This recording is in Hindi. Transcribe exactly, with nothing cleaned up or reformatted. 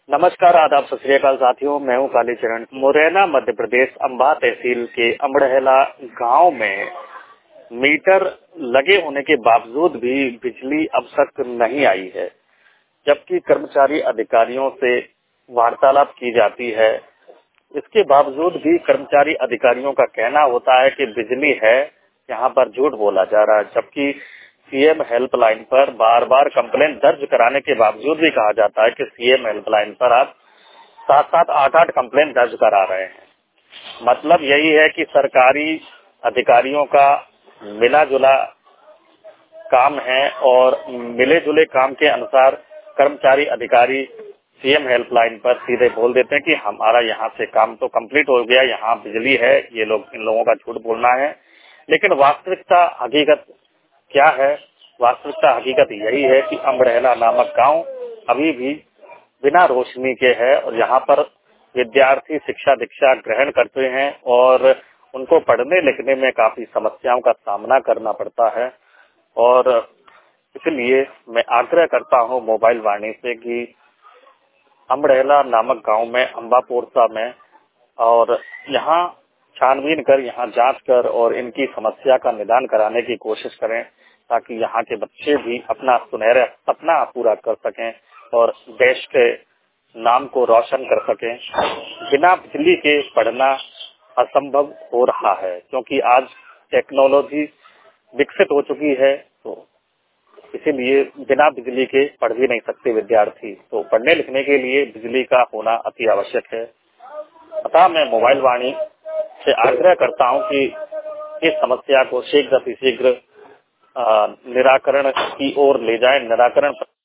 नमस्कार, आदाब, सत श्री अकाल साथियों। मैं हूं कालीचरण। मुरैना मध्य प्रदेश अंबा तहसील के अमड़हेला गांव में मीटर लगे होने के बावजूद भी बिजली अब तक नहीं आई है, जबकि कर्मचारी अधिकारियों से वार्तालाप की जाती है। इसके बावजूद भी कर्मचारी अधिकारियों का कहना होता है कि बिजली है, यहाँ पर झूठ बोला जा रहा है। जबकि सीएम हेल्पलाइन पर बार बार कंप्लेंट दर्ज कराने के बावजूद भी कहा जाता है कि सीएम हेल्पलाइन पर आप सात सात आठ आठ कंप्लेंट दर्ज करा रहे हैं। मतलब यही है कि सरकारी अधिकारियों का मिला जुला काम है और मिले जुले काम के अनुसार कर्मचारी अधिकारी सीएम हेल्पलाइन पर सीधे बोल देते हैं कि हमारा यहाँ से काम तो कंप्लीट हो गया, यहाँ बिजली है। ये लोग इन लोगों का झूठ बोलना है, लेकिन वास्तविकता हकीकत क्या है? वास्तविकता हकीकत यही है कि अमड़हेला नामक गांव अभी भी बिना रोशनी के है और यहाँ पर विद्यार्थी शिक्षा दीक्षा ग्रहण करते हैं और उनको पढ़ने लिखने में काफी समस्याओं का सामना करना पड़ता है। और इसलिए मैं आग्रह करता हूँ मोबाइल वाणी से कि अमड़हेला नामक गांव में अम्बापोरसा में और यहाँ छानबीन कर, यहाँ जांच कर और इनकी समस्या का निदान कराने की कोशिश करें, ताकि यहाँ के बच्चे भी अपना सुनहरा सपना पूरा कर सकें और देश के नाम को रोशन कर सकें। बिना बिजली के पढ़ना असंभव हो रहा है, क्योंकि आज टेक्नोलॉजी विकसित हो चुकी है, तो इसीलिए बिना बिजली के पढ़ भी नहीं सकते विद्यार्थी। तो पढ़ने लिखने के लिए बिजली का होना अति आवश्यक है। अतः मैं मोबाइल वाणी से आग्रह करता हूं कि इस समस्या को शीघ्र अतिशीघ्र निराकरण की ओर ले जाएं, निराकरण